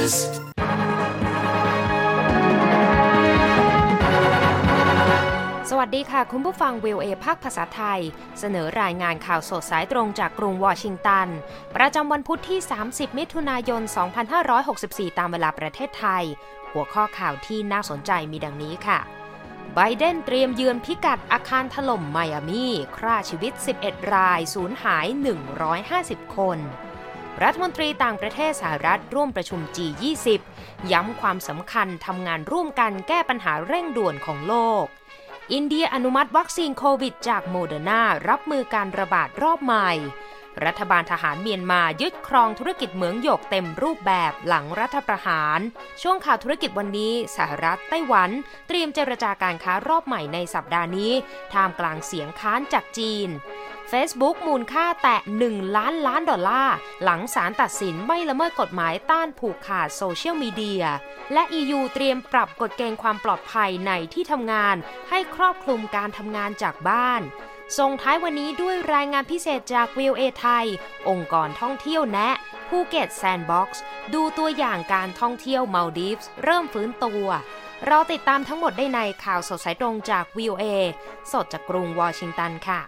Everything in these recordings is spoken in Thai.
News สวัสดีค่ะคุณผู้ฟัง VOA ภาคภาษาไทยเสนอรายงานข่าวสดสายตรงจากกรุงวอชิงตันประจำวันพุธที่30มิถุนายน2564ตามเวลาประเทศไทยหัวข้อข่าวที่น่าสนใจมีดังนี้ค่ะไบเดนเตรียมเยือนพิกัดอาคารถล่มไมอามีฆ่าชีวิต11รายสูญหาย150คนรัฐมนตรีต่างประเทศสหรัฐร่วมประชุม G20 ย้ำความสำคัญทำงานร่วมกันแก้ปัญหาเร่งด่วนของโลกอินเดียอนุมัติวัคซีนโควิดจากโมเดอร์นารับมือการระบาดรอบใหม่รัฐบาลทหารเมียนมายึดครองธุรกิจเหมืองหยกเต็มรูปแบบหลังรัฐประหารช่วงข่าวธุรกิจวันนี้สหรัฐไต้หวันเตรียมเจรจาการค้ารอบใหม่ในสัปดาห์นี้ท่ามกลางเสียงค้านจากจีน Facebook มูลค่าแตะ1 ล้านล้านดอลลาร์หลังศาลตัดสินไม่ละเมิดกฎหมายต้านผูกขาดโซเชียลมีเดียและ EU เตรียมปรับกฎเกณฑ์ความปลอดภัยในที่ทำงานให้ครอบคลุมการทำงานจากบ้านส่งท้ายวันนี้ด้วยรายงานพิเศษจาก VOA ไทยองค์กรท่องเที่ยวแนะภูเก็ตแซนด์บ็อกซ์ดูตัวอย่างการท่องเที่ยวมัลดีฟส์เริ่มฟื้นตัวเราติดตามทั้งหมดได้ในข่าวสดสายตรงจาก VOA สดจากกรุงวอชิงตันค่ะ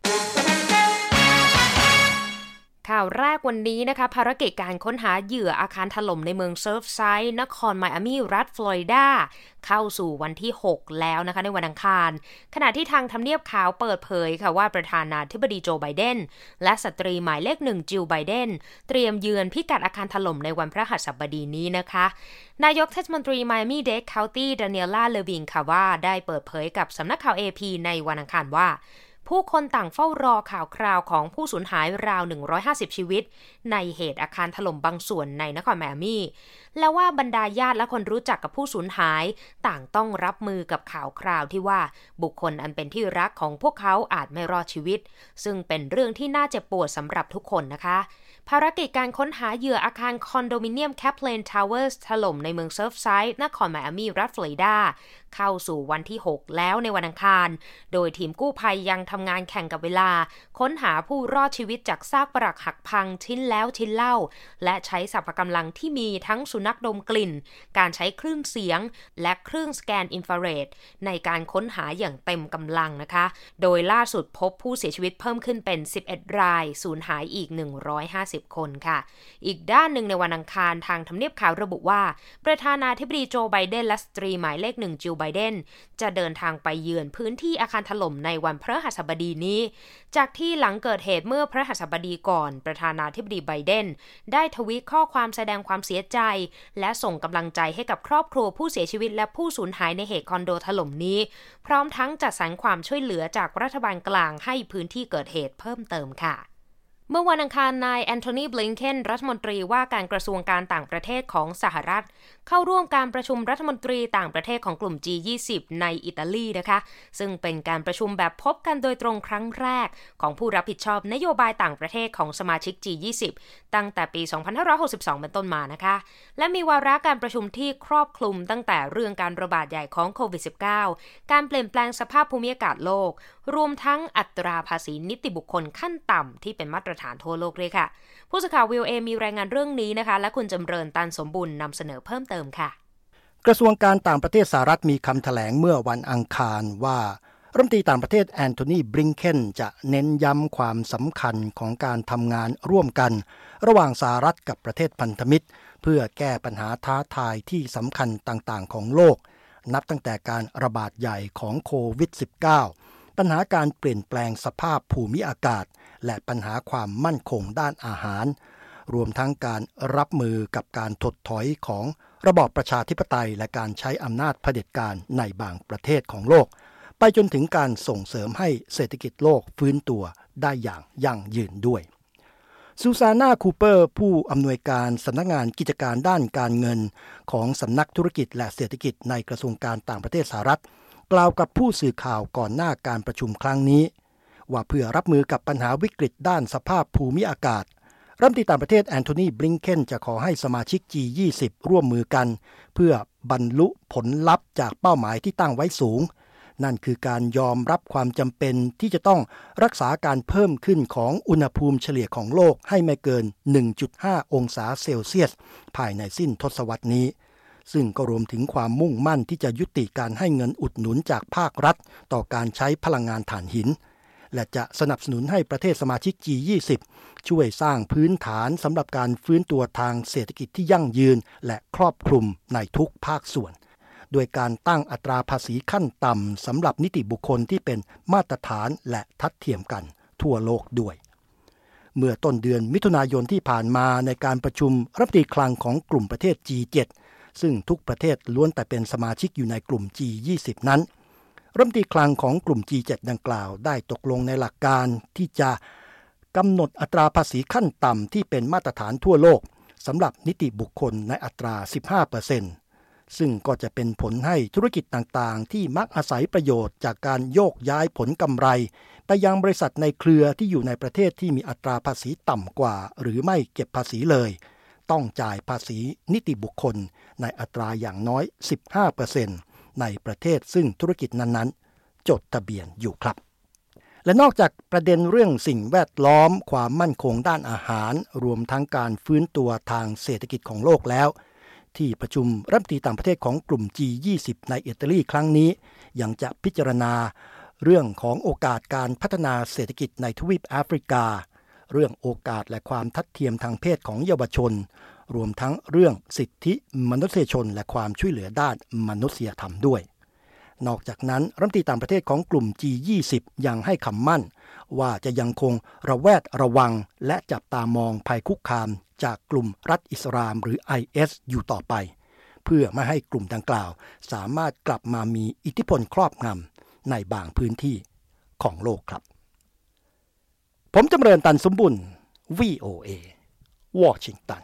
ข่าวแรกวันนี้นะคะภารกิจการค้นหาเหยื่ออาคารถล่มในเมืองเซิร์ฟไซด์นครไมอามีรัฐฟลอริดาเข้าสู่วันที่6แล้วนะคะในวันอังคารขณะที่ทางทำเนียบขาวเปิดเผยค่ะว่าประธานาธิบดีโจไบเดนและสตรีหมายเลข1จิลไบเดนเตรียมเยือนพิกัดอาคารถล่มในวันพฤหัสบดีนี้นะคะนายกเทศมนตรีไมอามีเดดเคานตี้ดาเนียล่าเลวินค่ะว่าได้เปิดเผยกับสำนักข่าว AP ในวันอังคารว่าผู้คนต่างเฝ้ารอข่าวคราวของผู้สูญหายราว150ชีวิตในเหตุอาคารถล่มบางส่วนในนครไมอามีและว่าบรรดาญาติและคนรู้จักกับผู้สูญหายต่างต้องรับมือกับข่าวคราวที่ว่าบุคคลอันเป็นที่รักของพวกเขาอาจไม่รอดชีวิตซึ่งเป็นเรื่องที่น่าเจ็บปวดสำหรับทุกคนนะคะภารกิจการค้นหาเหยื่ออาคารคอนโดมิเนียมแคปเลนทาวเวอร์สถล่มในเมืองเซิร์ฟไซด์นครไมอามีรัฐฟลอริดาเข้าสู่วันที่6แล้วในวันอังคารโดยทีมกู้ภัยยังทำงานแข่งกับเวลาค้นหาผู้รอดชีวิตจากซากปรักหักพังชิ้นแล้วชิ้นเล่าและใช้สรรพกำลังที่มีทั้งสุนัขดมกลิ่นการใช้คลื่นเสียงและเครื่องสแกนอินฟราเรดในการค้นหาอย่างเต็มกำลังนะคะโดยล่าสุดพบผู้เสียชีวิตเพิ่มขึ้นเป็น11รายสูญหายอีก150คนค่ะอีกด้านหนึ่งในวันอังคารทางทำเนียบขาวระบุว่าประธานาธิบดีโจไบเดนและสตรีหมายเลข1จิลไบเดนจะเดินทางไปเยือนพื้นที่อาคารถล่มในวันพฤหัสบดีนี้จากที่หลังเกิดเหตุเมื่อพฤหัสบดีก่อนประธานาธิบดีไบเดนได้ทวีตข้อความแสดงความเสียใจและส่งกำลังใจให้กับครอบครัวผู้เสียชีวิตและผู้สูญหายในเหตุคอนโดถล่มนี้พร้อมทั้งจัดสรรความช่วยเหลือจากรัฐบาลกลางให้พื้นที่เกิดเหตุเพิ่มเติมค่ะเมื่อวันอังคารนายแอนโทนีบลิงเคนรัฐมนตรีว่าการกระทรวงการต่างประเทศของสหรัฐเข้าร่วมการประชุมรัฐมนตรีต่างประเทศของกลุ่ม G20 ในอิตาลีนะคะซึ่งเป็นการประชุมแบบพบกันโดยตรงครั้งแรกของผู้รับผิดชอบนโยบายต่างประเทศของสมาชิก G20 ตั้งแต่ปี 2562 เป็นต้นมานะคะและมีวาระการประชุมที่ครอบคลุมตั้งแต่เรื่องการระบาดใหญ่ของโควิด -19 การเปลี่ยนแปลงสภาพภูมิอากาศโลกรวมทั้งอัตราภาษีนิติบุคคลขั้นต่ำที่เป็นมาตรฐานทั่วโลกเลยค่ะผู้สื่อข่าว VOA มีรายงานเรื่องนี้นะคะและคุณจำเริญตันสมบุญนำเสนอเพิ่มเติมค่ะกระทรวงการต่างประเทศสหรัฐมีคำแถลงเมื่อวันอังคารว่ารัฐมนตรีต่างประเทศแอนโทนีบลิงเคนจะเน้นย้ำความสำคัญของการทำงานร่วมกันระหว่างสหรัฐกับประเทศพันธมิตรเพื่อแก้ปัญหาท้าทายที่สำคัญต่างๆของโลกนับตั้งแต่การระบาดใหญ่ของโควิด -19 ปัญหาการเปลี่ยนแปลงสภาพภูมิอากาศและปัญหาความมั่นคงด้านอาหารรวมทั้งการรับมือกับการถดถอยของระบอบประชาธิปไตยและการใช้อำนาจเผด็จการในบางประเทศของโลกไปจนถึงการส่งเสริมให้เศรษฐกิจโลกฟื้นตัวได้อย่างยั่งยืนด้วยซูซาน่าคูเปอร์ผู้อำนวยการสำนักงานกิจการด้านการเงินของสำนักธุรกิจและเศรษฐกิจในกระทรวงการต่างประเทศสหรัฐกล่าวกับผู้สื่อข่าวก่อนหน้าการประชุมครั้งนี้ว่าเพื่อรับมือกับปัญหาวิกฤตด้านสภาพภูมิอากาศรัฐมนตรีต่างประเทศแอนโทนีบลิงเคนจะขอให้สมาชิก G20 ร่วมมือกันเพื่อบรรลุผลลัพธ์จากเป้าหมายที่ตั้งไว้สูงนั่นคือการยอมรับความจำเป็นที่จะต้องรักษาการเพิ่มขึ้นของอุณหภูมิเฉลี่ยของโลกให้ไม่เกิน 1.5 องศาเซลเซียสภายในสิ้นทศวรรษนี้ซึ่งก็รวมถึงความมุ่งมั่นที่จะยุติการให้เงินอุดหนุนจากภาครัฐต่อการใช้พลังงานถ่านหินและจะสนับสนุนให้ประเทศสมาชิก G20 ช่วยสร้างพื้นฐานสำหรับการฟื้นตัวทางเศรษฐกิจที่ยั่งยืนและครอบคลุมในทุกภาคส่วนโดยการตั้งอัตราภาษีขั้นต่ำสำหรับนิติบุคคลที่เป็นมาตรฐานและทัดเทียมกันทั่วโลกด้วยเมื่อต้นเดือนมิถุนายนที่ผ่านมาในการประชุมรัฐมนตรีคลังของกลุ่มประเทศ G7 ซึ่งทุกประเทศล้วนแต่เป็นสมาชิกอยู่ในกลุ่ม G20 นั้นรัฐมนตรีคลังของกลุ่ม G7 ดังกล่าวได้ตกลงในหลักการที่จะกำหนดอัตราภาษีขั้นต่ำที่เป็นมาตรฐานทั่วโลกสำหรับนิติบุคคลในอัตรา 15%ซึ่งก็จะเป็นผลให้ธุรกิจต่างๆที่มักอาศัยประโยชน์จากการโยกย้ายผลกำไรไปยังบริษัทในเครือที่อยู่ในประเทศที่มีอัตราภาษีต่ำกว่าหรือไม่เก็บภาษีเลยต้องจ่ายภาษีนิติบุคคลในอัตราอย่างน้อย 15% ในประเทศซึ่งธุรกิจนั้นๆจดทะเบียนอยู่ครับและนอกจากประเด็นเรื่องสิ่งแวดล้อมความมั่นคงด้านอาหารรวมทั้งการฟื้นตัวทางเศรษฐกิจของโลกแล้วที่ประชุมรัฐมนตรีต่างประเทศของกลุ่ม G20 ในอิตาลีครั้งนี้ยังจะพิจารณาเรื่องของโอกาสการพัฒนาเศรษฐกิจในทวีปแอฟริกาเรื่องโอกาสและความทัดเทียมทางเพศของเยาวชนรวมทั้งเรื่องสิทธิมนุษยชนและความช่วยเหลือด้านมนุษยธรรมด้วยนอกจากนั้นรัฐมนตรีต่างประเทศของกลุ่ม G20 ยังให้คำมั่นว่าจะยังคงระแวดระวังและจับตามองภัยคุกคามจากกลุ่มรัฐอิสลามหรือ IS อยู่ต่อไปเพื่อไม่ให้กลุ่มดังกล่าวสามารถกลับมามีอิทธิพลครอบงำในบางพื้นที่ของโลกครับผมจำเริญตันสมบุญ VOA วอชิงตัน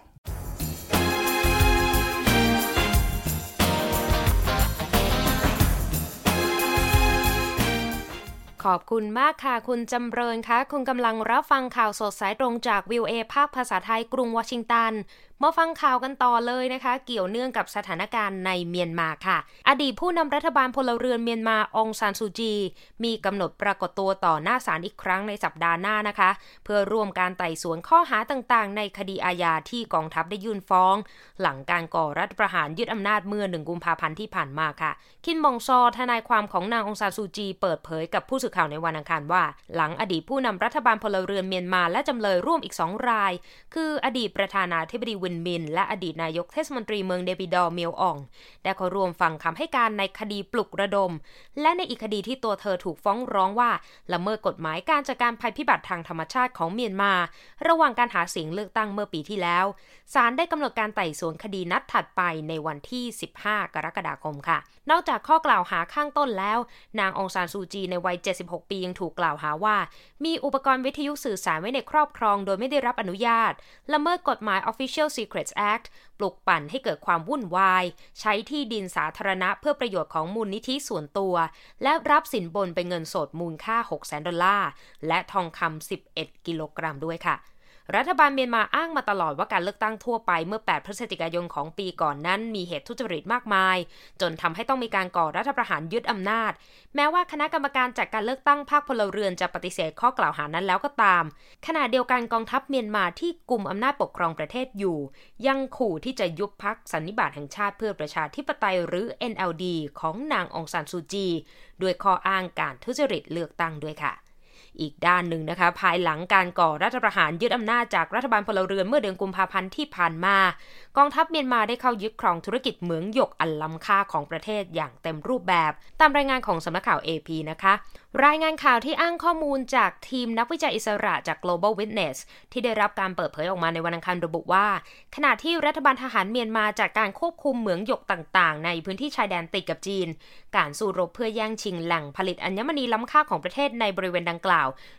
ขอบคุณมากค่ะคุณจำเริญคะคุณกำลังรับฟังข่าวสดสายตรงจาก VOA ภาคภาษาไทยกรุงวอชิงตันมาฟังข่าวกันต่อเลยนะคะเกี่ยวเนื่องกับสถานการณ์ในเมียนมาค่ะอดีตผู้นำรัฐบาลพลเรือนเมียนมาองซานซูจีมีกำหนดปรากฏตัวต่อหน้าศาลอีกครั้งในสัปดาห์หน้านะคะเพื่อร่วมการไต่สวนข้อหาต่างๆในคดีอาญาที่กองทัพได้ยื่นฟ้องหลังการก่อรัฐประหารยึดอำนาจเมื่อ1 กุมภาพันธ์ที่ผ่านมาค่ะคินบองซอทนายความของนางองซานซูจีเปิดเผยกับผู้สื่อข่าวในวันอังคารว่าหลังอดีตผู้นำรัฐบาลพลเรือนเมียนมาและจำเลยร่วมอีก2 รายคืออดีตประธานาธิบดีวินมินและอดีตนายกเทศมนตรีเมืองเดปิดอร์เมียวอ่องได้เข้าร่วมฟังคำให้การในคดีปลุกระดมและในอีกคดีที่ตัวเธอถูกฟ้องร้องว่าละเมิดกฎหมายการจัดการภัยพิบัติทางธรรมชาติของเมียนมาระหว่างการหาเสียงเลือกตั้งเมื่อปีที่แล้วศาลได้กำหนดการไต่สวนคดีนัดถัดไปในวันที่15 กรกฎาคมค่ะนอกจากข้อกล่าวหาข้างต้นแล้วนางองซานซูจีในวัย76 ปียังถูกกล่าวหาว่ามีอุปกรณ์วิทยุสื่อสารไว้ในครอบครองโดยไม่ได้รับอนุญาตละเมิดกฎหมาย Official Secrets Act ปลุกปั่นให้เกิดความวุ่นวายใช้ที่ดินสาธารณะเพื่อประโยชน์ของมูลนิธิส่วนตัวและรับสินบนเป็นเงินสดมูลค่า$600,000และทองคำ11 กิโลกรัมด้วยค่ะรัฐบาลเมียนมาอ้างมาตลอดว่าการเลือกตั้งทั่วไปเมื่อ8 พฤศจิกายนของปีก่อนนั้นมีเหตุทุจริตมากมายจนทำให้ต้องมีการก่อรัฐประหารยึดอำนาจแม้ว่าคณะกรรมการจัดการเลือกตั้งภาคพลเรือนจะปฏิเสธข้อกล่าวหานั้นแล้วก็ตามขณะเดียวกันกองทัพเมียนมาที่กุมอำนาจปกครองประเทศอยู่ยังขู่ที่จะยุบพรรคสันนิบาตแห่งชาติเพื่อประชาธิปไตยหรือ NLD ของนางองซานซูจีด้วยข้ออ้างการทุจริตเลือกตั้งด้วยค่ะอีกด้านหนึ่งนะคะภายหลังการก่อรัฐประหารยึดอำนาจจากรัฐบาลพลเรือนเมื่อเดือนกุมภาพันธ์ที่ผ่านมากองทัพเมียนมาได้เข้ายึดครองธุรกิจเหมืองหยกอันล้ำค่าของประเทศอย่างเต็มรูปแบบตามรายงานของสำนักข่าว AP นะคะรายงานข่าวที่อ้างข้อมูลจากทีมนักวิจัยอิสระจาก Global Witness ที่ได้รับการเปิดเผยออกมาในวันอังคารระบุว่าขณะที่รัฐบาลทหารเมียนมาจากการควบคุมเหมืองหยกต่างๆในพื้นที่ชายแดนติดกับจีนการสู้รบเพื่อแย่งชิงแหล่งผลิตอัญมณีล้ำค่าของประเทศในบริเวณดังกล่าว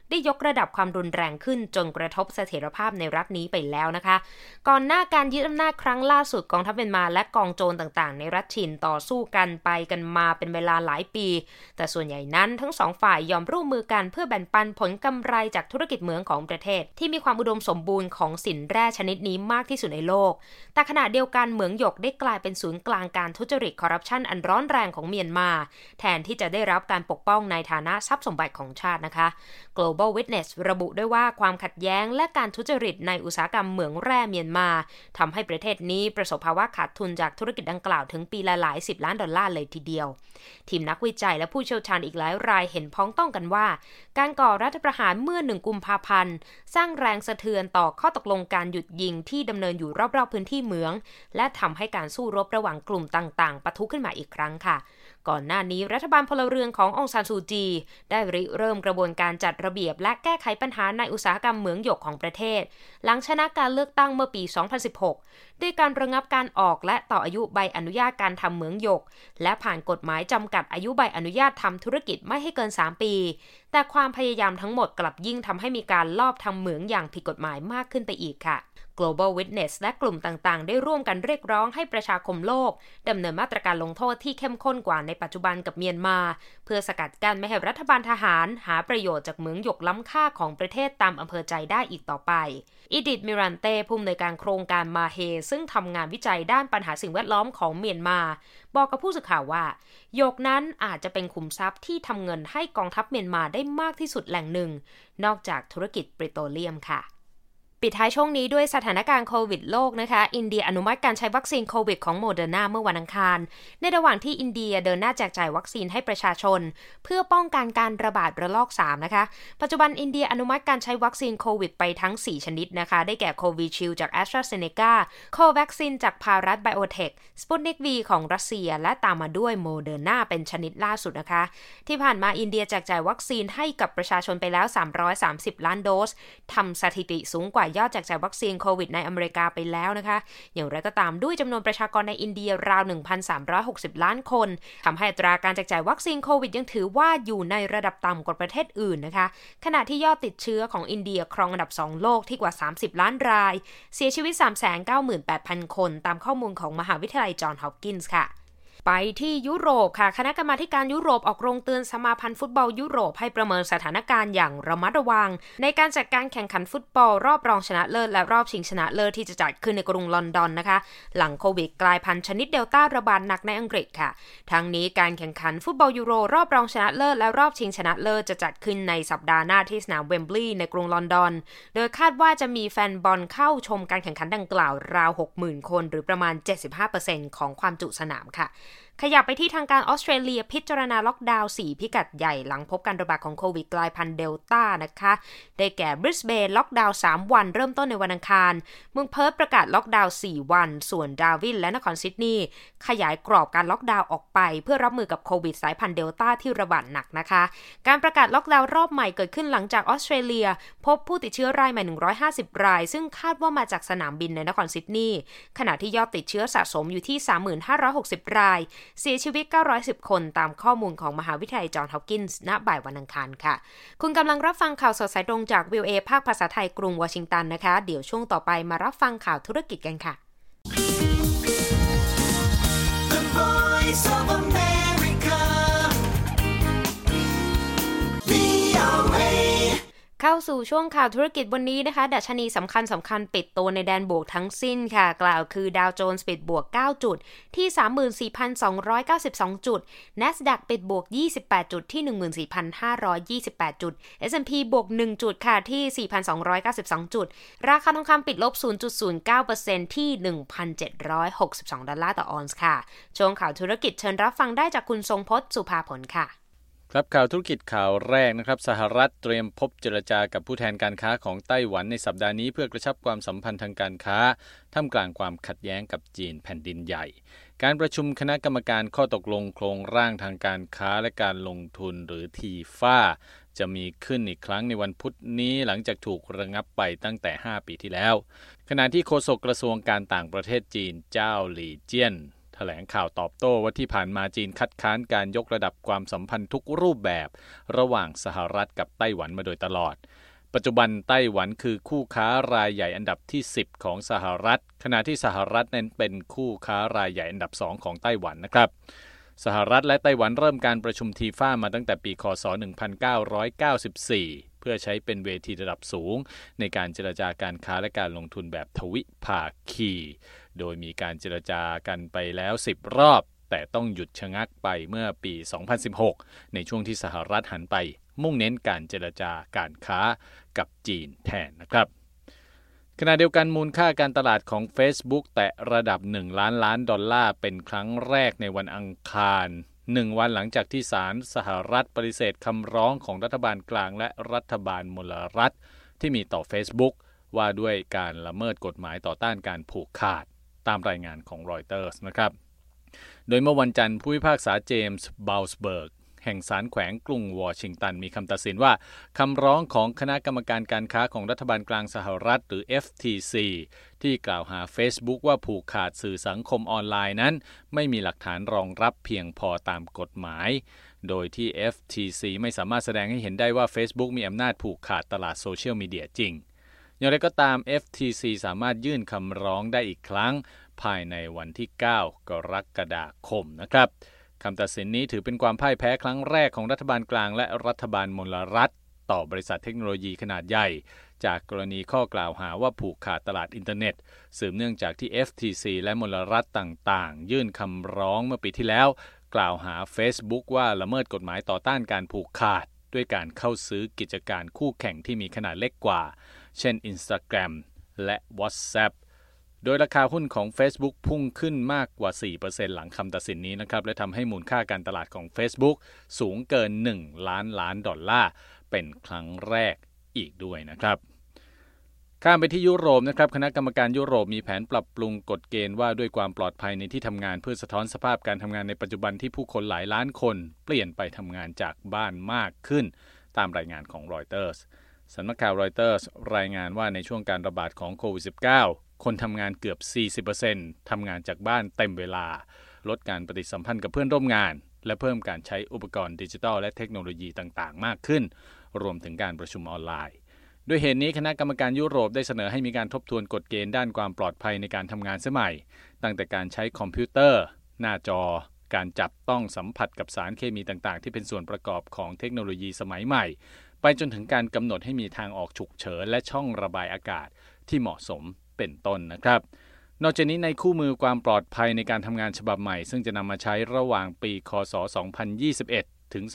ได้ยกระดับความรุนแรงขึ้นจนกระทบเสถียรภาพในรัฐนี้ไปแล้วนะคะก่อนหน้าการยึดอำนาจครั้งล่าสุดกองทัพเมียนมาและกองโจรต่างๆในรัฐฉินต่อสู้กันไปกันมาเป็นเวลาหลายปีแต่ส่วนใหญ่นั้นทั้งสองฝ่ายยอมร่วมมือกันเพื่อแบ่งปันผลกำไรจากธุรกิจเหมืองของประเทศที่มีความอุดมสมบูรณ์ของสินแร่ชนิดนี้มากที่สุดในโลกแต่ขณะเดียวกันเหมืองหยกได้กลายเป็นศูนย์กลางการทุจริตคอร์รัปชันอันร้อนแรงของเมียนมาแทนที่จะได้รับการปกป้องในฐานะทรัพย์สมบัติของชาตินะคะ Global Witness ระบุด้วยว่าความขัดแย้งและการทุจริตในอุตสาหกรรมเหมืองแร่เมียนมาทำให้ประเทศนี้ประสบภาวะขาดทุนจากธุรกิจดังกล่าวถึงปีละหลาย10 ล้านดอลลาร์เลยทีเดียวทีมนักวิจัยและผู้เชี่ยวชาญอีกหลายรายเห็นพ้องต้องกันว่าการก่อรัฐประหารเมื่อ1 กุมภาพันธ์สร้างแรงสะเทือนต่อข้อตกลงการหยุดยิงที่ดำเนินอยู่รอบๆพื้นที่เหมืองและทำให้การสู้รบระหว่างกลุ่มต่างๆปะทุขึ้นมาอีกครั้งค่ะก่อนหน้านี้รัฐบาลพลเรือนขององซานซูจีได้ริเริ่มกระบวนการจัดระเบียบและแก้ไขปัญหาในอุตสาหกรรมเหมืองหยกของประเทศหลังชนะการเลือกตั้งเมื่อปี 2016 ด้วยการระงับการออกและต่ออายุใบอนุญาตการทำเหมืองหยกและผ่านกฎหมายจำกัดอายุใบอนุญาตทำธุรกิจไม่ให้เกิน3 ปีแต่ความพยายามทั้งหมดกลับยิ่งทำให้มีการลอบทำเหมืองอย่างผิดกฎหมายมากขึ้นไปอีกค่ะ Global Witness และกลุ่มต่างๆได้ร่วมกันเรียกร้องให้ประชาคมโลกดำเนินมาตรการลงโทษที่เข้มข้นกว่าในปัจจุบันกับเมียนมาเพื่อสกัดกั้นไม่ให้รัฐบาลทหารหาประโยชน์จากเหมืองหยกล้ำค่าของประเทศตามอำเภอใจได้อีกต่อไปอีดิธ มิรันเต้ผู้อำนวยการโครงการมาเฮซึ่งทำงานวิจัยด้านปัญหาสิ่งแวดล้อมของเมียนมาบอกกับผู้สื่อข่าวว่าหยกนั้นอาจจะเป็นขุมทรัพย์ที่ทำเงินให้กองทัพเมียนมาได้มากที่สุดแหล่งหนึ่งนอกจากธุรกิจปิโตรเลียมค่ะปิดท้ายช่วงนี้ด้วยสถานการณ์โควิดโลกนะคะอินเดียอนุมัติการใช้วัคซีนโควิดของโมเดอร์นาเมื่อวันอังคารในระหว่างที่อินเดียเดินหน้าแจกจ่ายวัคซีนให้ประชาชนเพื่อป้องกันการระบาดระลอก3นะคะปัจจุบันอินเดียอนุมัติการใช้วัคซีนโควิดไปทั้ง4ชนิดนะคะได้แก่โควิชิลจากแอสตราเซเนกาโควัคซินจากพารัฐไบโอเทคสปุตนิก V ของรัสเซียและตามมาด้วยโมเดอร์นาเป็นชนิดล่าสุดนะคะที่ผ่านมาอินเดียแจกจ่ายวัคซีนให้กับประชาชนไปแล้ว330 ล้านโดสทำสถิติสูงกว่ายอดแจกจ่ายวัคซีนโควิดในอเมริกาไปแล้วนะคะอย่างไรก็ตามด้วยจำนวนประชากรในอินเดียราว 1,360 ล้านคนทำให้อัตราการแจกจ่ายวัคซีนโควิดยังถือว่าอยู่ในระดับต่ำกว่าประเทศอื่นนะคะขณะที่ยอดติดเชื้อของอินเดียครองอันดับ2โลกที่กว่า30ล้านรายเสียชีวิต 398,000 คนตามข้อมูลของมหาวิทยาลัยจอห์นฮอปกินส์ค่ะไปที่ยุโรปค่ะคณะกรรมาการยุโรปออกโรงเตือนสมาพันธ์ฟุตบอลยุโรปให้ประเมินสถานการณ์อย่างระมัดระวังในการจัดการแข่งขันฟุตบอลรอบรองชนะเลิศและรอบชิงชนะเลิศที่จะจัดขึ้นในกรุงลอนดอนนะคะหลังโควิดกลายพันธุ์ชนิดเดลต้าระบาดหนักในอังกฤษค่ะทั้งนี้การแข่งขันฟุตบอลยูโรรอบรองชนะเลิศและรอบชิงชนะเลิศจะจัดขึ้นในสัปดาห์หน้าที่สนามเวมบลีย์ในกรุงลอนดอนโดยคาดว่าจะมีแฟนบอลเข้าชมการแข่งขันดังกล่าวราว 60,000 คนหรือประมาณ 75% ของความจุสนามค่ะขยับไปที่ทางการออสเตรเลียพิจารณาล็อกดาวน์4พิกัดใหญ่หลังพบการระบาดของโควิดกลายพันธุ์เดลต้านะคะได้แก่บริสเบนล็อกดาวน์3วันเริ่มต้นในวันอังคารเมืองเพิร์ธประกาศล็อกดาวน์4วันส่วนดาร์วินและนครซิดนีย์ขยายกรอบการล็อกดาวน์ออกไปเพื่อรับมือกับโควิดสายพันธุ์เดลต้าที่ระบาดหนักนะคะการประกาศล็อกดาวน์รอบใหม่เกิดขึ้นหลังจากออสเตรเลียพบผู้ติดเชื้อรายใหม่150รายซึ่งคาดว่ามาจากสนามบินในนครซิดนีย์ขณะที่ยอดติดเชื้อสะสมอยู่ที่ 3560 รายเสียชีวิต910 คนตามข้อมูลของมหาวิทยาลัยจอห์นฮอปกินส์ณบ่ายวันอังคารค่ะคุณกำลังรับฟังข่าวสดสายตรงจาก VOA ภาคภาษาไทยกรุงวอชิงตันนะคะเดี๋ยวช่วงต่อไปมารับฟังข่าวธุรกิจกันค่ะ The Voice of America VOA เข้าสู่ช่วงข่าวธุรกิจวันนี้นะคะดัชนีสำคัญปิดตัวในแดนบวกทั้งสิ้นค่ะกล่าวคือดาวโจนส์ปิดบวก9จุดที่ 34,292 จุด NASDAQ ปิดบวก28จุดที่ 14,528 จุด S&P บวก1จุดค่ะที่ 4,292 จุดราคาทองคำปิดลบ 0.09% ที่ 1,762 ดอลลาร์ต่อออนซ์ค่ะช่วงข่าวธุรกิจเชิญรับฟังได้จากคุณทรงพจน์สุภาผลค่ะครับข่าวธุรกิจข่าวแรกนะครับสหรัฐเตรียมพบเจรจากับผู้แทนการค้าของไต้หวันในสัปดาห์นี้เพื่อกระชับความสัมพันธ์ทางการค้าท่ามกลางความขัดแย้งกับจีนแผ่นดินใหญ่การประชุมคณะกรรมการข้อตกลงโครงร่างทางการค้าและการลงทุนหรือทีฟ้าจะมีขึ้นอีกครั้งในวันพุธนี้หลังจากถูกระงับไปตั้งแต่5 ปีที่แล้วขณะที่โฆษกกระทรวงการต่างประเทศจีนเจ้าหลี่เจี้ยนแถแถลงข่าวตอบโต้ว่าที่ผ่านมาจีนคัดค้านการยกระดับความสัมพันธ์ทุกรูปแบบระหว่างสหรัฐกับไต้หวันมาโดยตลอดปัจจุบันไต้หวันคือคู่ค้ารายใหญ่อันดับที่10ของสหรัฐขณะที่สหรัฐนั้นเป็นคู่ค้ารายใหญ่อันดับ2ของไต้หวันนะครับสหรัฐและไต้หวันเริ่มการประชุมทีฟ่ามาตั้งแต่ปีค.ศ. 1994เพื่อใช้เป็นเวทีระดับสูงในการเจรจาการค้าและการลงทุนแบบทวิภาคีโดยมีการเจรจากันไปแล้ว10รอบแต่ต้องหยุดชะงักไปเมื่อปี 2016ในช่วงที่สหรัฐหันไปมุ่งเน้นการเจรจาการค้ากับจีนแทนนะครับขณะเดียวกันมูลค่าการตลาดของ Facebook แตะระดับ$1 ล้านเป็นครั้งแรกในวันอังคาร1วันหลังจากที่ศาลสหรัฐปฏิเสธคำร้องของรัฐบาลกลางและรัฐบาลมลรัฐที่มีต่อ Facebook ว่าด้วยการละเมิดกฎหมายต่อต้านการผูกขาดตามรายงานของรอยเตอร์สนะครับโดยเมื่อวันจันทร์ผู้พิพากษาเจมส์บาวส์เบิร์กแห่งศาลแขวงกรุงวอชิงตันมีคำตัดสินว่าคำร้องของคณะกรรมการการค้าของรัฐบาลกลางสหรัฐหรือ FTC ที่กล่าวหา Facebook ว่าผูกขาดสื่อสังคมออนไลน์นั้นไม่มีหลักฐานรองรับเพียงพอตามกฎหมายโดยที่ FTC ไม่สามารถแสดงให้เห็นได้ว่า Facebook มีอำนาจผูกขาดตลาดโซเชียลมีเดียจริงอย่างไรก็ตาม FTC สามารถยื่นคำร้องได้อีกครั้งภายในวันที่9 กรกฎาคมนะครับคำตัดสินนี้ถือเป็นความพ่ายแพ้ครั้งแรกของรัฐบาลกลางและรัฐบาลมลรัฐต่อบริษัทเทคโนโลยีขนาดใหญ่จากกรณีข้อกล่าวหาว่าผูกขาดตลาดอินเทอร์เน็ตสืบเนื่องจากที่ FTC และมลรัฐต่างๆยื่นคำร้องเมื่อปีที่แล้วกล่าวหา Facebook ว่าละเมิดกฎหมายต่อต้านการผูกขาดด้วยการเข้าซื้อกิจการคู่แข่งที่มีขนาดเล็กกว่าเช่น Instagram และ WhatsAppโดยราคาหุ้นของ Facebook พุ่งขึ้นมากกว่า 4% หลังคำตัดสินนี้นะครับและทำให้มูลค่าการตลาดของ Facebook สูงเกิน$1 ล้านเป็นครั้งแรกอีกด้วยนะครับข้ามไปที่ยุโรปนะครับคณะกรรมการยุโรปมีแผนปรับปรุงกฎเกณฑ์ว่าด้วยความปลอดภัยในที่ทำงานเพื่อสะท้อนสภาพการทำงานในปัจจุบันที่ผู้คนหลายล้านคนเปลี่ยนไปทำงานจากบ้านมากขึ้นตามรายงานของรอยเตอร์สสำนักข่าวรอยเตอร์สรายงานว่าในช่วงการระบาดของโควิด -19 คนทำงานเกือบ 40% ทำงานจากบ้านเต็มเวลาลดการปฏิสัมพันธ์กับเพื่อนร่วมงานและเพิ่มการใช้อุปกรณ์ดิจิทัลและเทคโนโลยีต่างๆมากขึ้นรวมถึงการประชุมออนไลน์ด้วยเหตุนี้คณะกรรมการยุโรปได้เสนอให้มีการทบทวนกฎเกณฑ์ด้านความปลอดภัยในการทำงานสมัยตั้งแต่การใช้คอมพิวเตอร์หน้าจอการจับต้องสัมผัสกับสารเคมีต่างๆที่เป็นส่วนประกอบของเทคโนโลยีสมัยใหม่ไปจนถึงการกำหนดให้มีทางออกฉุกเฉินและช่องระบายอากาศที่เหมาะสมเป็นต้นนะครับนอกจากนี้ในคู่มือความปลอดภัยในการทำงานฉบับใหม่ซึ่งจะนำมาใช้ระหว่างปีค.ศ. 2021 ถึง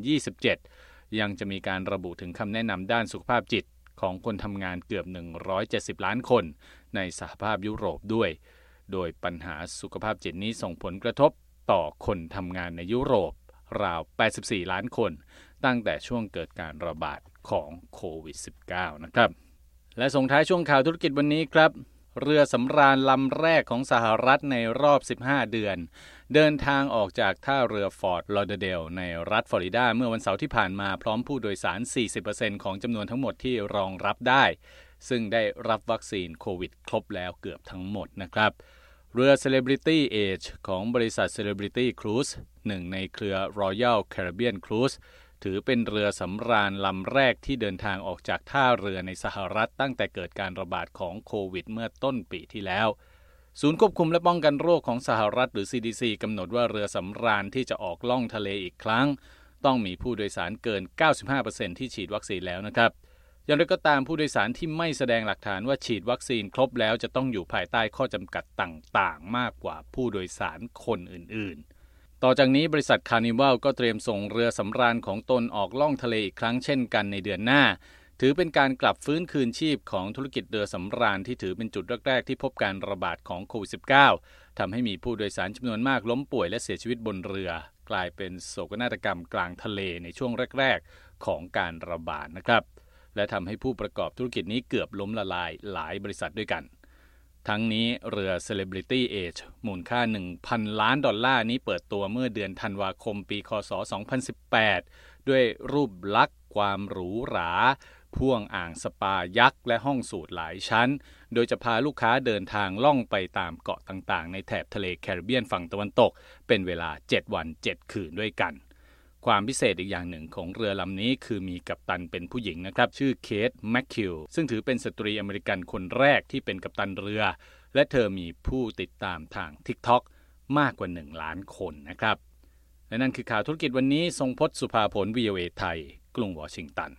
2027 ยังจะมีการระบุถึงคำแนะนำด้านสุขภาพจิตของคนทำงานเกือบ170ล้านคนในสหภาพยุโรปด้วยโดยปัญหาสุขภาพจิตนี้ส่งผลกระทบต่อคนทำงานในยุโรปราว84ล้านคนตั้งแต่ช่วงเกิดการระบาดของโควิด -19 นะครับและส่งท้ายช่วงข่าวธุรกิจวันนี้ครับเรือสำราญลำแรกของสหรัฐในรอบ15เดือนเดินทางออกจากท่าเรือฟอร์ตลอเดอเดลในรัฐฟลอริดาเมื่อวันเสาร์ที่ผ่านมาพร้อมผู้โดยสาร 40% ของจำนวนทั้งหมดที่รองรับได้ซึ่งได้รับวัคซีนโควิดครบแล้วเกือบทั้งหมดนะครับเรือ Celebrity Edge ของบริษัท Celebrity Cruise หนึ่งในเครือ Royal Caribbean Cruise ถือเป็นเรือสำราญลำแรกที่เดินทางออกจากท่าเรือในสหรัฐตั้งแต่เกิดการระบาดของโควิดเมื่อต้นปีที่แล้วศูนย์ควบคุมและป้องกันโรคของสหรัฐหรือ CDC กำหนดว่าเรือสำราญที่จะออกล่องทะเลอีกครั้งต้องมีผู้โดยสารเกิน 95% ที่ฉีดวัคซีนแล้วนะครับอย่างไรก็ตามผู้โดยสารที่ไม่แสดงหลักฐานว่าฉีดวัคซีนครบแล้วจะต้องอยู่ภายใต้ข้อจำกัดต่างๆมากกว่าผู้โดยสารคนอื่นๆต่อจากนี้บริษัทคาร์นิวัลก็เตรียมส่งเรือสำราญของตนออกล่องทะเลอีกครั้งเช่นกันในเดือนหน้าถือเป็นการกลับฟื้นคืนชีพของธุรกิจเรือสำราญที่ถือเป็นจุดแรกๆที่พบการระบาดของโควิด -19 ทำให้มีผู้โดยสารจำนวนมากล้มป่วยและเสียชีวิตบนเรือกลายเป็นโศกนาฏกรรมกลางทะเลในช่วงแรกๆของการระบาดนะครับและทำให้ผู้ประกอบธุรกิจนี้เกือบล้มละลายหลายบริษัทด้วยกันทั้งนี้เรือ Celebrity Edge มูลค่า $1,000 ล้านนี้เปิดตัวเมื่อเดือนธันวาคมปีค.ศ. 2018 ด้วยรูปลักษณ์ความหรูหราพ่วงอ่างสปายักษ์และห้องสูตรหลายชั้นโดยจะพาลูกค้าเดินทางล่องไปตามเกาะต่างๆในแถบทะเลแคริบเบียนฝั่งตะวันตกเป็นเวลา7 วัน 7 คืนด้วยกันความพิเศษอีกอย่างหนึ่งของเรือลำนี้คือมีกัปตันเป็นผู้หญิงนะครับชื่อเคทแมคคิวซึ่งถือเป็นสตรีอเมริกันคนแรกที่เป็นกัปตันเรือและเธอมีผู้ติดตามทาง TikTok มากกว่า1 ล้านคนนะครับและนั่นคือข่าวธุรกิจวันนี้ทรงพจน์สุภาผล VOA ไทยกรุงวอชิงตัน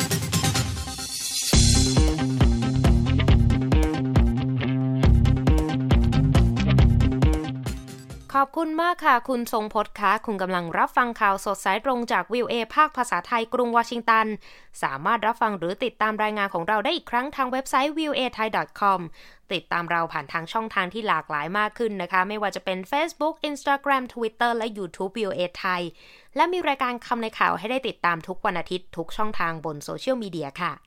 ขอบคุณมากค่ะคุณทรงพจน์คะคุณกำลังรับฟังข่าวสดสายตรงจาก VOA ภาคภาษาไทยกรุงวอชิงตันสามารถรับฟังหรือติดตามรายงานของเราได้อีกครั้งทางเว็บไซต์ voathai.com ติดตามเราผ่านทางช่องทางที่หลากหลายมากขึ้นนะคะไม่ว่าจะเป็น Facebook Instagram Twitter และ YouTube VOA ไทยและมีรายการคำในข่าวให้ได้ติดตามทุกวันอาทิตย์ทุกช่องทางบนโซเชียลมีเดียค่ะ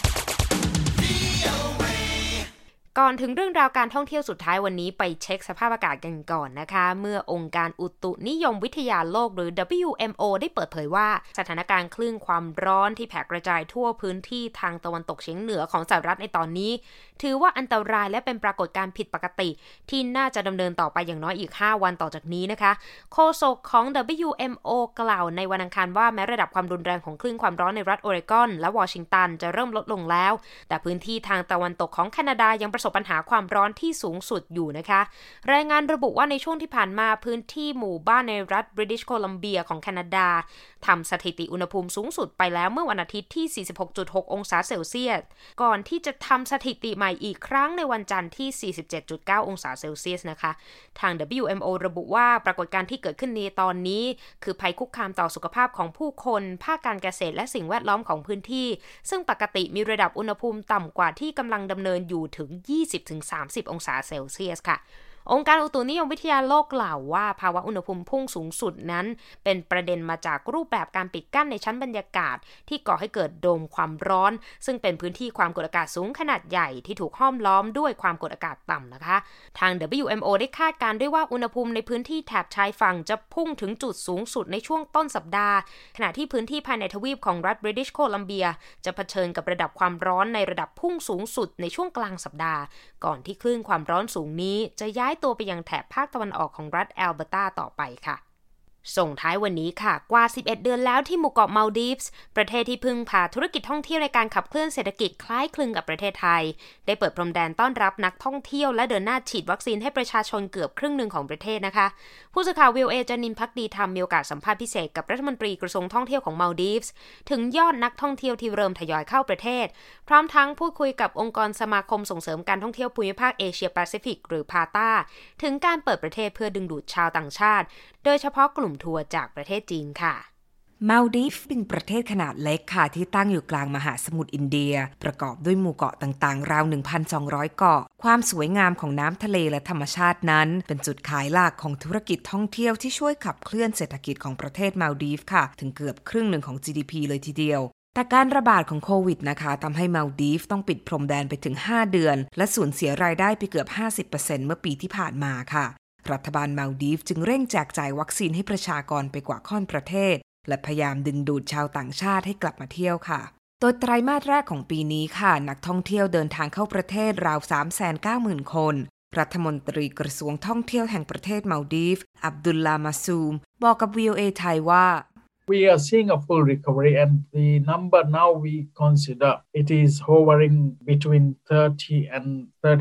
ก่อนถึงเรื่องราวการท่องเที่ยวสุดท้ายวันนี้ไปเช็คสภาพอากาศกันก่อนนะคะเมื่อองค์การอุตุนิยมวิทยาโลกหรือ WMO ได้เปิดเผยว่าสถานการณ์คลื่นความร้อนที่แผ่กระจายทั่วพื้นที่ทางตะวันตกเฉียงเหนือของสหรัฐในตอนนี้ถือว่าอันตรายและเป็นปรากฏการณ์ผิดปกติที่น่าจะดำเนินต่อไปอย่างน้อยอีก5 วันต่อจากนี้นะคะโฆษกของ WMO กล่าวในวันอังคารว่าแม้ระดับความรุนแรงของคลื่นความร้อนในรัฐโอเรกอนและวอชิงตันจะเริ่มลดลงแล้วแต่พื้นที่ทางตะวันตกของแคนาดายังประสบปัญหาความร้อนที่สูงสุดอยู่นะคะรายงานระบุว่าในช่วงที่ผ่านมาพื้นที่หมู่บ้านในรัฐบริติชโคลัมเบียของแคนาดาทำสถิติอุณหภูมิสูงสุดไปแล้วเมื่อวันอาทิตย์ที่ 46.6 องศาเซลเซียสก่อนที่จะทำสถิติใหม่อีกครั้งในวันจันทร์ที่ 47.9 องศาเซลเซียสนะคะทาง WMO ระบุว่าปรากฏการณ์ที่เกิดขึ้นในตอนนี้คือภัยคุกคามต่อสุขภาพของผู้คนภาคการเกษตรและสิ่งแวดล้อมของพื้นที่ซึ่งปกติมีระดับอุณหภูมิต่ำกว่าที่กำลังดำเนินอยู่ถึง 20-30 องศาเซลเซียสค่ะองค์การอุตุนิยมวิทยาโลกกล่าวว่าภาวะอุณหภูมิพุ่งสูงสุดนั้นเป็นประเด็นมาจากรูปแบบการปิดกั้นในชั้นบรรยากาศที่ก่อให้เกิดโดมความร้อนซึ่งเป็นพื้นที่ความกดอากาศสูงขนาดใหญ่ที่ถูกห้อมล้อมด้วยความกดอากาศต่ำนะคะทาง WMO ได้คาดการณ์ด้วยว่าอุณหภูมิในพื้นที่แถบชายฝั่งจะพุ่งถึงจุดสูงสุดในช่วงต้นสัปดาห์ขณะที่พื้นที่ภายในทวีปของรัฐบริติชโคลัมเบียจะเผชิญกับระดับความร้อนในระดับพุ่งสูงสุดในช่วงกลางสัปดาห์ก่อนที่คลื่นความร้อนสูงนี้จะย้ายตัวไปยังแถบภาคตะวันออกของรัฐแอลเบอร์ตาต่อไปค่ะส่งท้ายวันนี้ค่ะกว่า11 เดือนแล้วที่หมู่เกาะมัลดีฟส์ประเทศที่พึ่งพาธุรกิจท่องเที่ยวในการขับเคลื่อนเศรษฐกิจคล้ายคลึงกับประเทศไทยได้เปิดพรมแดนต้อนรับนักท่องเที่ยวและเดินหน้าฉีดวัคซีนให้ประชาชนเกือบครึ่งหนึ่งของประเทศนะคะผู้สื่อข่าว VOA จนินภักดีธรรมมีโอกาสสัมภาษณ์พิเศษกับรัฐมนตรีกระทรวงท่องเที่ยวของมัลดีฟส์ถึงยอดนักท่องเที่ยวที่เริ่มทยอยเข้าประเทศพร้อมทั้งพูดคุยกับองค์กรสมาคมส่งเสริมการท่องเที่ยวภูมิภาคเอเชียแปซิฟิกหรือพาตาถึงการเปิดประเทศเพื่อดึงดูดชาวต่างชาติโดยเฉพาะกลุ่มทัวร์จากประเทศจีนค่ะมัลดีฟเป็นประเทศขนาดเล็กค่ะที่ตั้งอยู่กลางมหาสมุทรอินเดียประกอบด้วยหมู่เกาะต่างๆราว 1,200 เกาะความสวยงามของน้ำทะเลและธรรมชาตินั้นเป็นจุดขายหลักของธุรกิจท่องเที่ยวที่ช่วยขับเคลื่อนเศรษฐกิจของประเทศมัลดีฟค่ะถึงเกือบครึ่งหนึ่งของ GDP เลยทีเดียวแต่การระบาดของโควิดนะคะทำให้มัลดีฟต้องปิดพรมแดนไปถึง5 เดือนและสูญเสียรายได้ไปเกือบ 50% เมื่อปีที่ผ่านมาค่ะรัฐบาลมัลดีฟจึงเร่งแจกจ่ายวัคซีนให้ประชากรไปกว่าค่อนประเทศและพยายามดึงดูดชาวต่างชาติให้กลับมาเที่ยวค่ะโดยไตรมาสแรกของปีนี้ค่ะนักท่องเที่ยวเดินทางเข้าประเทศราว 390,000 คนรัฐมนตรีกระทรวงท่องเที่ยวแห่งประเทศมัลดีฟอับดุลลาห์ มาซูมบอกกับ VOA ไทยว่า We are seeing a full recovery and the number now we consider it is hovering between 30 and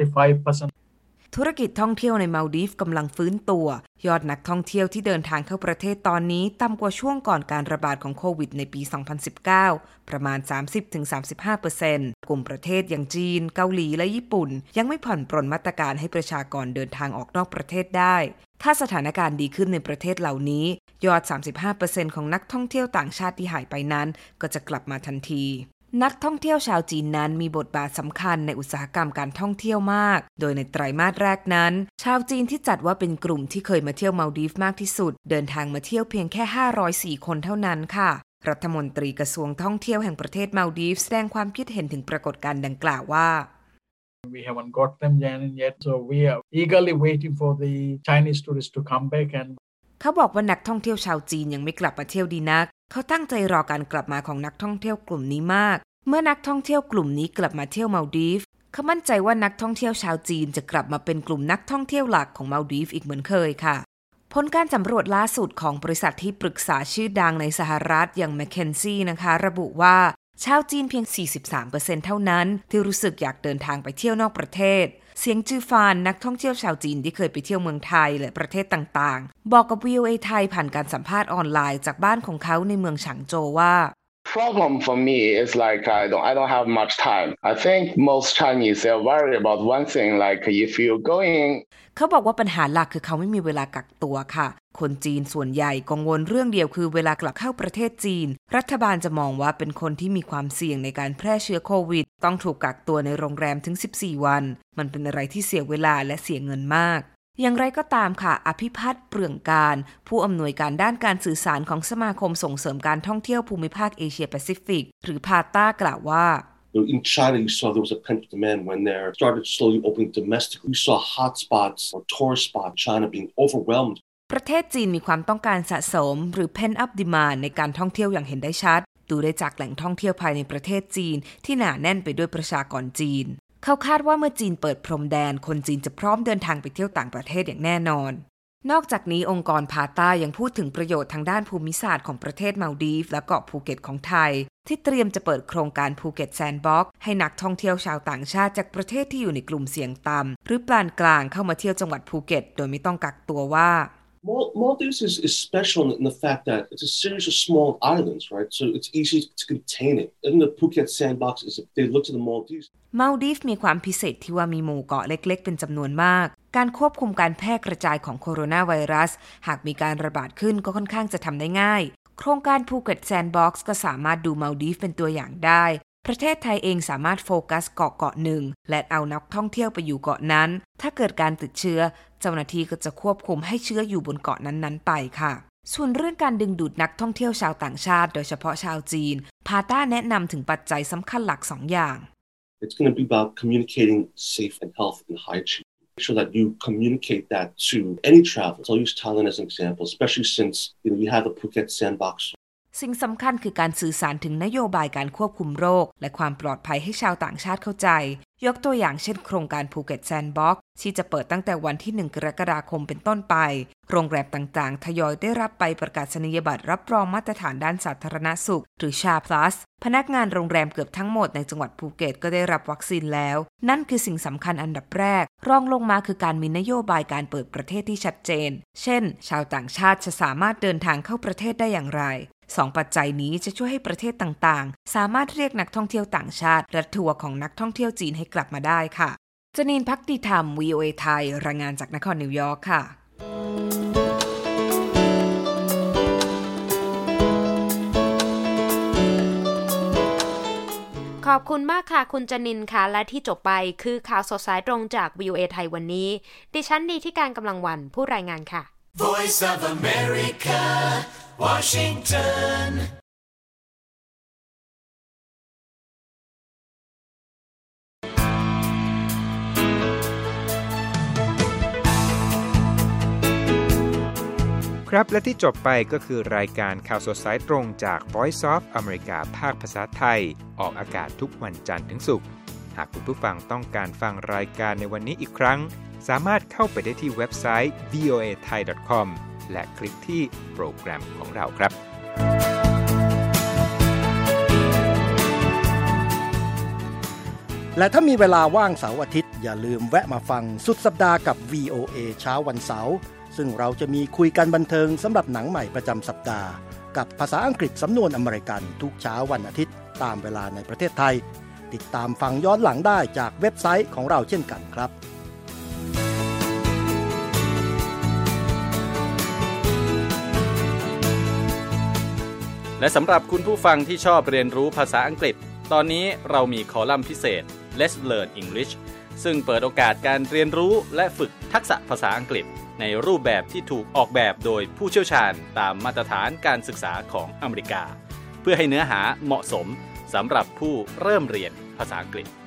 35% ธุรกิจท่องเที่ยวในมัลดีฟกำลังฟื้นตัวยอดนักท่องเที่ยวที่เดินทางเข้าประเทศตอนนี้ต่ำกว่าช่วงก่อนการระบาดของโควิดในปี 2019 ประมาณ 30-35% กลุ่มประเทศอย่างจีนเกาหลีและญี่ปุ่นยังไม่ผ่อนปรนมาตรการให้ประชากรเดินทางออกนอกประเทศได้ถ้าสถานการณ์ดีขึ้นในประเทศเหล่านี้ยอด 35% ของนักท่องเที่ยวต่างชาติที่หายไปนั้นก็จะกลับมาทันทีนักท่องเที่ยวชาวจีนนั้นมีบทบาทสำคัญในอุตสาหกรรมการท่องเที่ยวมากโดยในไตรมาสแรกนั้นชาวจีนที่จัดว่าเป็นกลุ่มที่เคยมาเที่ยวมัลดีฟมากที่สุดเดินทางมาเที่ยวเพียงแค่504 คนเท่านั้นค่ะรัฐมนตรีกระทรวงท่องเที่ยวแห่งประเทศมัลดีฟแสดงความคิดเห็นถึงปรากฏการณ์ดังกล่าวว่า We haven't got them yet so we are eagerly waiting for the Chinese tourists to come back and เขาบอกว่านักท่องเที่ยวชาวจีนยังไม่กลับมาเที่ยวดีนักเขาตั้งใจรอการกลับมาของนักท่องเที่ยวกลุ่มนี้มากเมื่อนักท่องเที่ยวกลุ่มนี้กลับมาเที่ยวมัลดีฟเขามั่นใจว่านักท่องเที่ยวชาวจีนจะกลับมาเป็นกลุ่มนักท่องเที่ยวหลักของมาลดีฟอีกเหมือนเคยค่ะผลการสำรวจล่าสุดของบริษัทที่ปรึกษาชื่อดังในสหรัฐอย่าง McKinsey นะคะระบุว่าชาวจีนเพียง 43% เท่านั้นที่รู้สึกอยากเดินทางไปเที่ยวนอกประเทศเสียงจือฟานนักท่องเที่ยวชาวจีนที่เคยไปเที่ยวเมืองไทยและประเทศต่างๆบอกกับ VOA ไทยผ่านการสัมภาษณ์ออนไลน์จากบ้านของเขาในเมืองฉางโจวว่า Problem for me is like I don't have much time. I think most Chinese are worried about one thing, like if you're going. เขาบอกว่าปัญหาหลักคือเขาไม่มีเวลากักตัวค่ะคนจีนส่วนใหญ่กังวลเรื่องเดียวคือเวลากลับเข้าประเทศจีนรัฐบาลจะมองว่าเป็นคนที่มีความเสี่ยงในการแพร่เชื้อโควิดต้องถูกกักตัวในโรงแรมถึง14วันมันเป็นอะไรที่เสียเวลาและเสียเงินมากอย่างไรก็ตามค่ะอภิพัฒน์เปลืองการผู้อำนวยการด้านการสื่อสารของสมาคมส่งเสริมการท่องเที่ยวภูมิภาคเอเชียแปซิฟิกหรือพาต้ากล่าวว่า In China, you saw there was a pent-up demand when they started slowly opening domestically. We saw hotspots or tourist spots, China being overwhelmed. ประเทศจีนมีความต้องการสะสมหรือ pent-up demand ในการท่องเที่ยวอย่างเห็นได้ชัดดูได้จากแหล่งท่องเที่ยวภายในประเทศจีนที่หนาแน่นไปด้วยประชากรจีนเขาคาดว่าเมื่อจีนเปิดพรมแดนคนจีนจะพร้อมเดินทางไปเที่ยวต่างประเทศอย่างแน่นอนนอกจากนี้องค์กรพาต้ายังพูดถึงประโยชน์ทางด้านภูมิศาสตร์ของประเทศมาลดีฟและเกาะภูเก็ตของไทยที่เตรียมจะเปิดโครงการภูเก็ตแซนด์บ็อกซ์ให้นักท่องเที่ยวชาวต่างชาติจากประเทศที่อยู่ในกลุ่มเสี่ยงต่ำหรือปานกลางเข้ามาเที่ยวจังหวัดภูเก็ตโดยไม่ต้องกักตัวว่า Maldives is special in the fact that it's a series of small islands, right? So it's easy to contain it. Even the Phuket sandbox is if they look to the Maldives. มาลดีฟมีความพิเศษที่ว่ามีหมู่เกาะเล็กๆเป็นจำนวนมากการควบคุมการแพร่กระจายของโคโรนาไวรัสหากมีการระบาดขึ้นก็ค่อนข้างจะทำได้ง่ายโครงการภูเก็ตแซนด์บ็อกซ์ก็สามารถดูมาลดีฟเป็นตัวอย่างได้ประเทศไทยเองสามารถโฟกัสเกาะหนึ่งและเอานักท่องเที่ยวไปอยู่เกาะนั้นถ้าเกิดการติดเชื้อเจ้าหน้าที่ก็จะควบคุมให้เชื้ออยู่บนเกาะนั้นๆไปค่ะส่วนเรื่องการดึงดูดนักท่องเที่ยวชาวต่างชาติโดยเฉพาะชาวจีนพาต้าแนะนำถึงปัจจัยสำคัญหลัก2อย่าง It's going to be about communicating safe and health and hygiene. Make sure that you communicate that to any traveler. I'll use Thailand as an example, especially since we have the Phuket sandbox. สิ่งสำคัญคือการสื่อสารถึงนโยบายการควบคุมโรคและความปลอดภัยให้ชาวต่างชาติเข้าใจยกตัวอย่างเช่นโครงการภูเก็ตแซนด์บ็อกซ์ที่จะเปิดตั้งแต่วันที่1กรกฎาคมเป็นต้นไปโรงแรมต่างๆทยอยได้รับใบประกาศนียบัตรรับรองมาตรฐานด้านสาธารณสุขหรือชา plus พนักงานโรงแรมเกือบทั้งหมดในจังหวัดภูเก็ตก็ได้รับวัคซีนแล้วนั่นคือสิ่งสำคัญอันดับแรกรองลงมาคือการมีนโยบายการเปิดประเทศที่ชัดเจนเช่นชาวต่างชาติจะสามารถเดินทางเข้าประเทศได้อย่างไร2 ปัจจัยนี้จะช่วยให้ประเทศต่างๆสามารถเรียกนักท่องเที่ยวต่างชาติและทัวร์ของนักท่องเที่ยวจีนให้กลับมาได้ค่ะจนีนภักดิธรรม VOA ไทยรายงานจากนครนิวยอร์กค่ะขอบคุณมากค่ะคุณจนินค่ะและที่จบไปคือข่าวสดสายตรงจาก VOA ไทยวันนี้ดิฉันดีที่การกำลังวันผู้รายงานค่ะ Voice of America Washington ครับและที่จบไปก็คือรายการข่าวสดสายตรงจาก Voice of America ภาคภาษาไทยออกอากาศทุกวันจันทร์ถึงศุกร์หากคุณผู้ฟังต้องการฟังรายการในวันนี้อีกครั้งสามารถเข้าไปได้ที่เว็บไซต์ voathai.com และคลิกที่โปรแกรมของเราครับและถ้ามีเวลาว่างเสาร์อาทิตย์อย่าลืมแวะมาฟังสุดสัปดาห์กับ VOA เช้าวันเสาร์ซึ่งเราจะมีคุยกันบันเทิงสำหรับหนังใหม่ประจำสัปดาห์กับภาษาอังกฤษสำนวนอเมริกันทุกเช้าวันอาทิตย์ตามเวลาในประเทศไทยติดตามฟังย้อนหลังได้จากเว็บไซต์ของเราเช่นกันครับและสำหรับคุณผู้ฟังที่ชอบเรียนรู้ภาษาอังกฤษตอนนี้เรามีคอลัมน์พิเศษ Let's Learn English ซึ่งเปิดโอกาสการเรียนรู้และฝึกทักษะภาษาอังกฤษในรูปแบบที่ถูกออกแบบโดยผู้เชี่ยวชาญตามมาตรฐานการศึกษาของอเมริกาเพื่อให้เนื้อหาเหมาะสมสำหรับผู้เริ่มเรียนภาษาอังกฤษ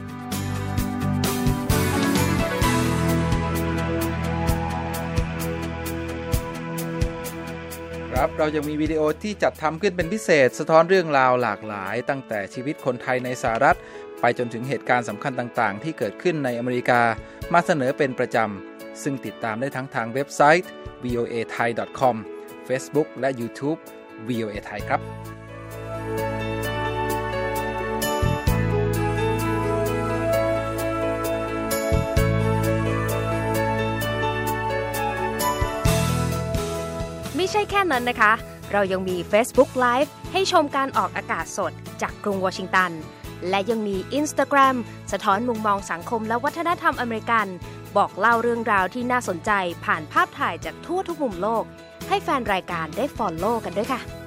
ครับเรายังมีวิดีโอที่จัดทำขึ้นเป็นพิเศษสะท้อนเรื่องราวหลากหลายตั้งแต่ชีวิตคนไทยในสหรัฐไปจนถึงเหตุการณ์สำคัญต่างๆที่เกิดขึ้นในอเมริกามาเสนอเป็นประจำซึ่งติดตามได้ทั้งทางเว็บไซต์ voathai.com Facebook และ YouTube VOA Thai ครับไม่ใช่แค่นั้นนะคะเรายังมี Facebook Live ให้ชมการออกอากาศสดจากกรุงวอชิงตันและยังมี Instagram สะท้อนมุมมองสังคมและวัฒนธรรมอเมริกันบอกเล่าเรื่องราวที่น่าสนใจผ่านภาพถ่ายจากทั่วทุกมุมโลกให้แฟนรายการได้ follow กันด้วยค่ะ